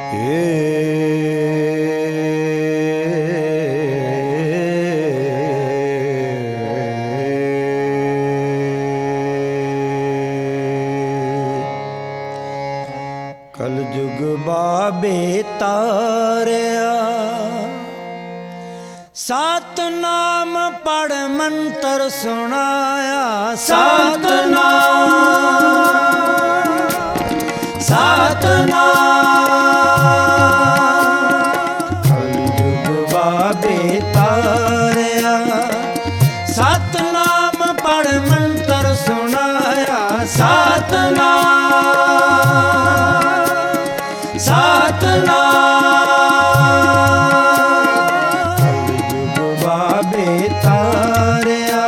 ਕਲਯੁਗ ਬਾਬੇ ਤਾਰਿਆ, ਸਤਨਾਮ ਪੜ ਮੰਤਰ ਸੁਣਾਇਆ। ਸਤਨਾਮ ਸਤਨਾਮ ਕਲਯੁਗ ਬਾਬੇ ਤਾਰਿਆ, ਸਤਨਾਮ ਪੜ ਮੰਤਰ ਸੁਣਾਇਆ। ਸਤਨਾਮ ਸਤਨਾਮ ਕਲਯੁਗ ਬਾਬੇ ਤਾਰਿਆ,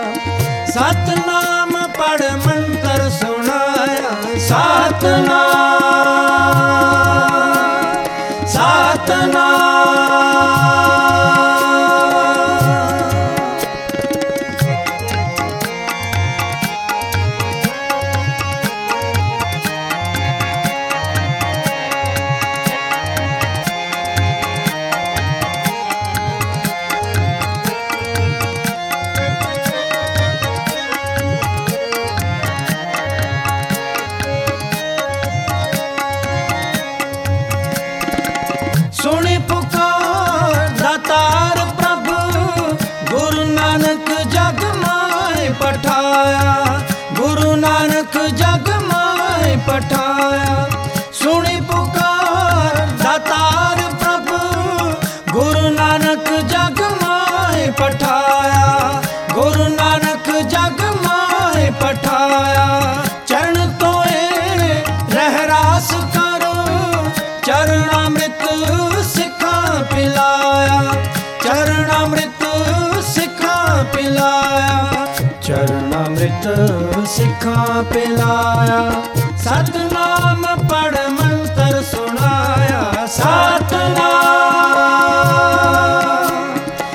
ਸਤਨਾਮ ਪੜ ਮੰਤਰ ਸੁਣਾਇਆ। ਸਤਨਾਮ ਸੁਣੀ ਪੁਕਾਰ ਦਾਤਾਰ ਪ੍ਰਭੂ, ਗੁਰੂ ਨਾਨਕ ਜਗ ਮਾਏ ਪਠਾਇਆ। ਗੁਰੂ ਨਾਨਕ ਜਗ ਮਾਏ ਪਠਾਇਆ। ਸੁਣੀ ਪੁਕਾਰ ਦਾਤਾਰ ਪ੍ਰਭੂ, ਗੁਰੂ ਨਾਨਕ ਜਗ ਮਾਏ ਪਠਾਇਆ। ਗੁਰੂ ਨਾਨਕ ਜਗ ਮਾਏ ਪਠਾਇਆ। ਚਰਨ ਤੋਏ ਰਹਿਰਾਸ ਕਰੋ, ਚਰਨ ਅੰਮ੍ਰਿਤ ਸਿੱਖਾਂ ਪਿਲਾਇਆ। ਚਰਨ ਅੰਮ੍ਰਿਤ ਸਿੱਖਾਂ ਪਿਲਾਇਆ। ਚਰਨ ਅੰਮ੍ਰਿਤ ਸਿੱਖਾਂ ਪਿਲਾਇਆ। ਸਤਨਾਮ ਪੜ ਮੰਤਰ ਸੁਣਾਇਆ। ਸਤਨਾਮ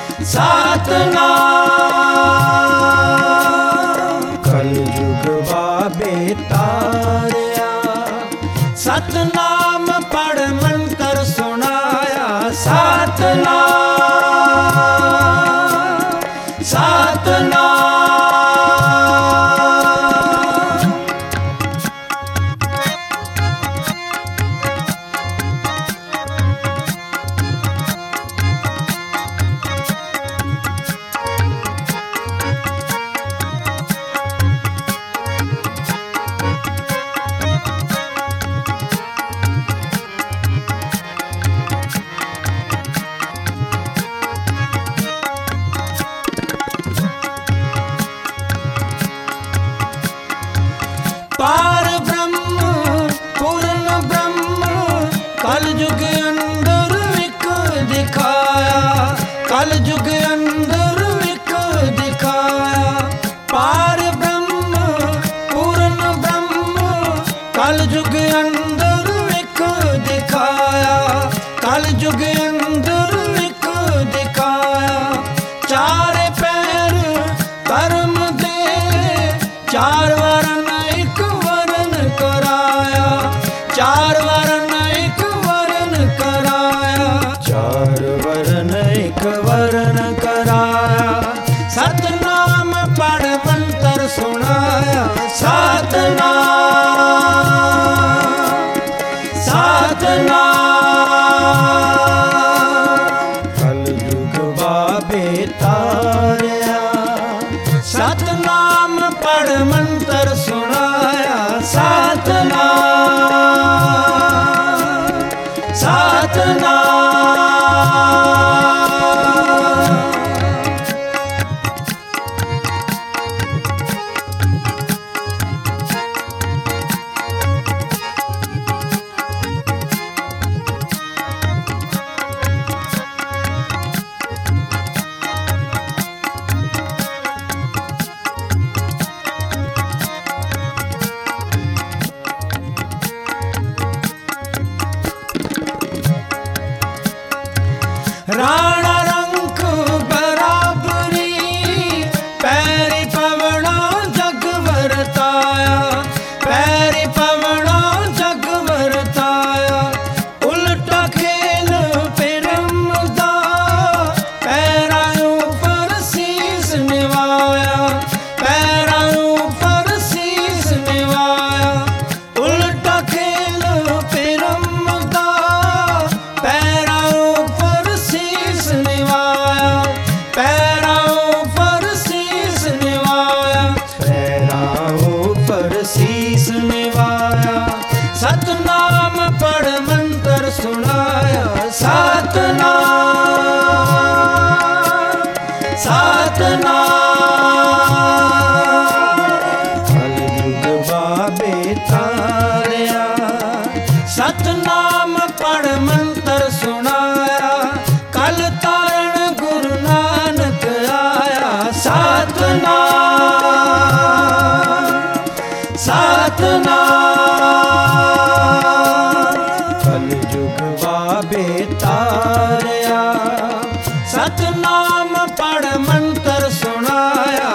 ਸਤਨਾਮ ਕਲਯੁਗ ਬਾਬੇ ਤਾਰਿਆ, ਸਤਨਾਮ ਪੜ ਮੰਤਰ ਸੁਣਾਇਆ। ਸਤਨਾਮ ਸਤਨਾਮ ਪਾਰ ਬ੍ਰਹਮ ਪੂਰਨ ਬ੍ਰਹਮ, ਕਲਯੁਗ ਅੰਦਰ ਇੱਕ ਦਿਖਾਇਆ। ਕਲਯੁਗ ਅੰਦਰ ਇੱਕ ਦਿਖਾਇਆ। ਪਾਰ ਬ੍ਰਹਮ ਪੂਰਨ ਬ੍ਰਹਮ, ਕਲਯੁਗ ਅੰਦਰ ਇੱਕ ਦਿਖਾਇਆ। ਕਲਯੁਗ ਅੰਦਰ ਇੱਕ ਦਿਖਾਇਆ। ਚਾਰੇ ਪੈਰ ਕਰਮ ਦੇ, ਚਾਰ ਵਰਨ ਇੱਕ ਵਰਨ ਕਰਾਇਆ। ਚਾਰ ਵਰਨ ਇੱਕ ਵਰਨ ਕਰਾਇਆ। ਚਾਰ ਵਰਨ ਇੱਕ ਵਰਨ ਕਰਾਇਆ। ਸਤਨਾਮ ਪੜ ਮੰਤਰ ਸੁਣਾਇਆ। ਸਤਨਾਮ ਸਤਨਾਮ ਕਲਯੁਗ ਬਾਬੇ ਤਾਰਿਆ, ਸਤਨਾਮ ਪੜ ਮੰਤਰ ਸੁਣਾਇਆ। ਸਤਨਾਮ ਸਤਨਾਮ ਸਤਨਾਮ ਪੜ ਮੰਤਰ ਸੁਣਾਇਆ ਸਤਨਾਮ ਸਤਨਾਮ ਕਲਯੁਗ ਬਾਬੇ ਤਾਰਿਆ ਸਤਨਾਮ ਪੜ ਮੰਤਰ ਸੁਣਾਇਆ ਕਲ ਤਾਰਨ ਗੁਰੂ ਨਾਨਕ ਆਇਆ ਸਤਨਾਮ ਸਤਨਾਮ ਕਲਯੁਗ ਬਾਬੇ ਤਾਰਿਆ ਸਤਨਾਮ ਪੜ ਮੰਤਰ ਸੁਣਾਇਆ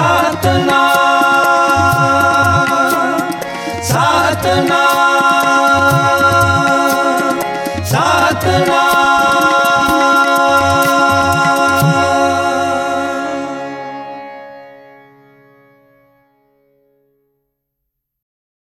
ਸਤਨਾਮ ਸਤਨਾਮ ਸਤਨਾਮ